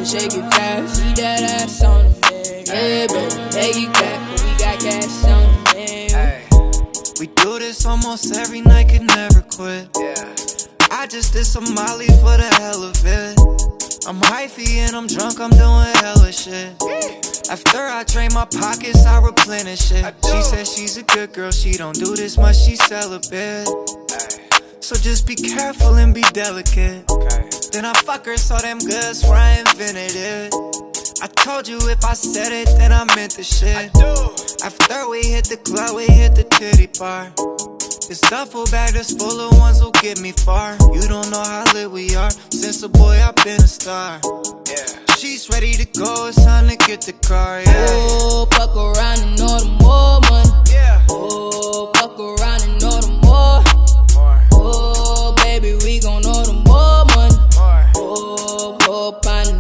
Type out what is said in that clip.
and shake it fast. See that ass on the man, yeah, baby. Make it clap, but we got cash on the man. We do this almost every night, could never quit. I just did some Molly for the hell of it. I'm hyphy and I'm drunk, I'm doing hella shit. After I drain my pockets, I replenish it. She says she's a good girl, she don't do this much, she's celibate. So just be careful and be delicate. Then I fuck her so damn good, swear I invented it. I told you if I said it, then I meant the shit. After we hit the club, we hit the titty bar. This duffel bag that's full of ones will get me far. You don't know how lit we are. Since a boy, I've been a star. She's ready to go, it's time to get the car, Oh, fuck around and order more money. Oh, fuck around